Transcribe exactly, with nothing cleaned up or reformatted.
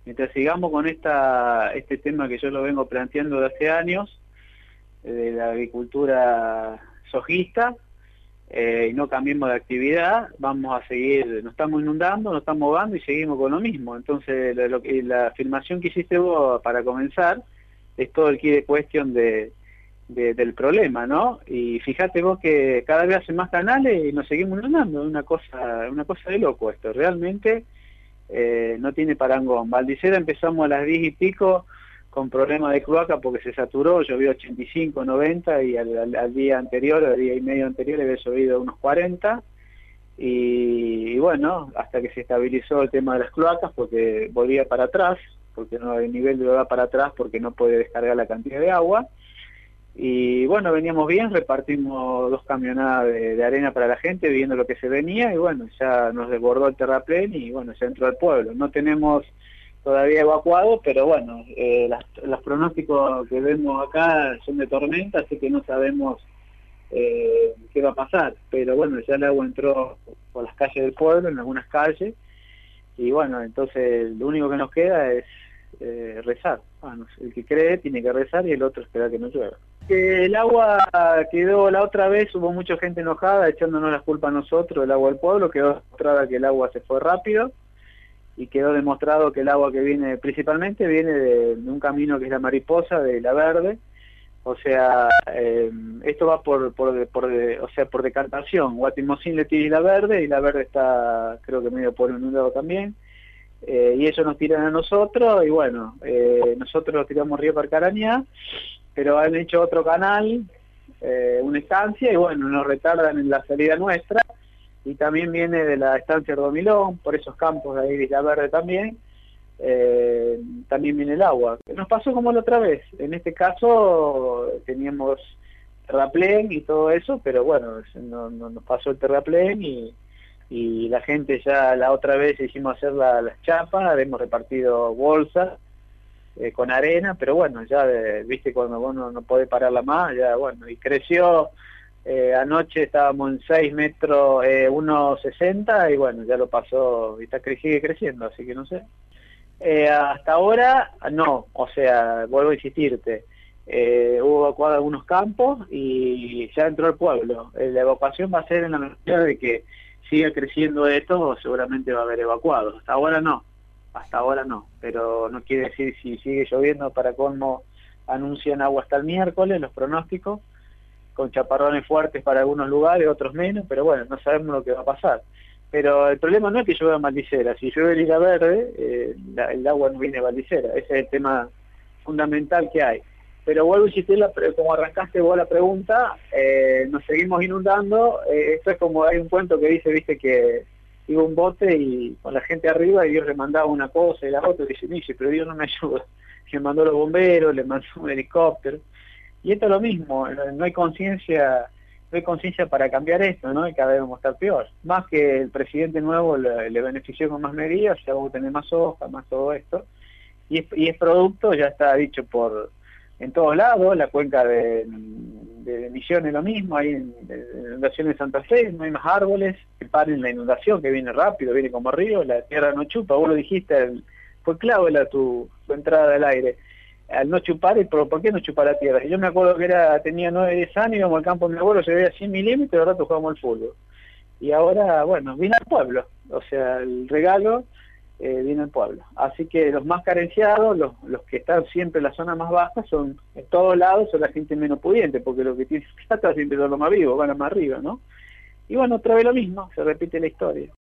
mientras sigamos con esta este tema que yo lo vengo planteando de hace años, eh, de la agricultura sojista, eh, y no cambiemos de actividad, vamos a seguir, nos estamos inundando, nos estamos ahogando y seguimos con lo mismo. Entonces, lo, lo, la afirmación que hiciste vos para comenzar es todo el key de cuestión de, de, del problema, ¿no? Y fíjate vos que cada vez hacen más canales y nos seguimos inundando, es una cosa, una cosa de loco esto, realmente eh, no tiene parangón. Valdicera empezamos a las diez y pico con problemas de cloaca porque se saturó, llovió ochenta y cinco, noventa y al, al, al día anterior, al día y medio anterior había llovido unos cuarenta y, y bueno, hasta que se estabilizó el tema de las cloacas porque volvía para atrás, porque no el nivel de va para atrás porque no puede descargar la cantidad de agua. Y bueno, veníamos bien, repartimos dos camionadas de, de arena para la gente, viendo lo que se venía, y bueno, ya nos desbordó el terraplén y bueno, ya entró al pueblo. No tenemos todavía evacuado, pero bueno, eh, las, los pronósticos que vemos acá son de tormenta, así que no sabemos eh, qué va a pasar. Pero bueno, ya el agua entró por las calles del pueblo, en algunas calles, y bueno, entonces lo único que nos queda es eh, rezar. Bueno, el que cree tiene que rezar y el otro esperar que no llueva. Que el agua quedó la otra vez, hubo mucha gente enojada echándonos la culpa a nosotros, el agua del pueblo, quedó demostrada que el agua se fue rápido y quedó demostrado que el agua que viene principalmente viene de, de un camino que es la Mariposa, de La Verde, o sea, eh, esto va por, por, por de, o sea, por decantación, Guatimozín le tira y La Verde, y La Verde está creo que medio por inundado también, eh, y ellos nos tiran a nosotros, y bueno, eh, nosotros los tiramos Río Parcarañá, pero han hecho otro canal, eh, una estancia, y bueno, nos retardan en la salida nuestra, y también viene de la estancia Ardomilón, por esos campos de ahí de La Verde también, eh, también viene el agua. Nos pasó como la otra vez, en este caso teníamos terraplén y todo eso, pero bueno, no, no, nos pasó el terraplén y, y la gente ya la otra vez hicimos hacer la, las chapas, hemos repartido bolsas, Eh, con arena, pero bueno, ya de, viste cuando vos no, no podés pararla más, ya bueno, y creció, eh, anoche estábamos en seis metros, eh, uno sesenta, y bueno, ya lo pasó, y está, sigue creciendo, así que no sé. Eh, hasta ahora, no, o sea, vuelvo a insistirte, eh, hubo evacuado algunos campos y ya entró el pueblo. Eh, la evacuación va a ser en la medida de que siga creciendo esto, seguramente va a haber evacuados, hasta ahora no. Hasta ahora no, pero no quiere decir si sigue lloviendo, para colmo anuncian agua hasta el miércoles, los pronósticos, con chaparrones fuertes para algunos lugares, otros menos, pero bueno, no sabemos lo que va a pasar. Pero el problema no es que llueva en Valdicera, si llueve en Isla Verde, eh, la, el agua no viene de Valdicera, ese es el tema fundamental que hay. Pero vuelvo a insistir, la, como arrancaste vos la pregunta, eh, nos seguimos inundando, eh, esto es como hay un cuento que dice, viste, que iba un bote y con la gente arriba y Dios le mandaba una cosa y la otra, y dice, dice, pero Dios no me ayuda. Le mandó los bomberos, le mandó un helicóptero. Y esto es lo mismo, no hay conciencia, no hay conciencia para cambiar esto, ¿no? Y cada vez vamos a estar peor. Más que el presidente nuevo le, le benefició con más medidas, ya vamos a tener más hojas, más todo esto. Y es, y es producto, ya está dicho por en todos lados, la cuenca de, de Misiones lo mismo, hay en, en inundaciones de Santa Fe, no hay más árboles que paren la inundación, que viene rápido, viene como río, la tierra no chupa, vos lo dijiste, el, fue clave la, tu, tu entrada del aire, al no chupar, ¿por, ¿por qué no chupa la tierra? Yo me acuerdo que era tenía nueve, diez años, íbamos al campo de mi abuelo, se veía cien milímetros, y de rato jugábamos al fútbol. Y ahora, bueno, vino al pueblo, o sea, el regalo eh, viene al pueblo. Así que los más carenciados, los, los que están siempre en la zona más baja, son en todos lados, son la gente menos pudiente, porque lo que tiene plata siempre son los más vivos, van a más arriba, ¿no? Y bueno, otra vez lo mismo, se repite la historia.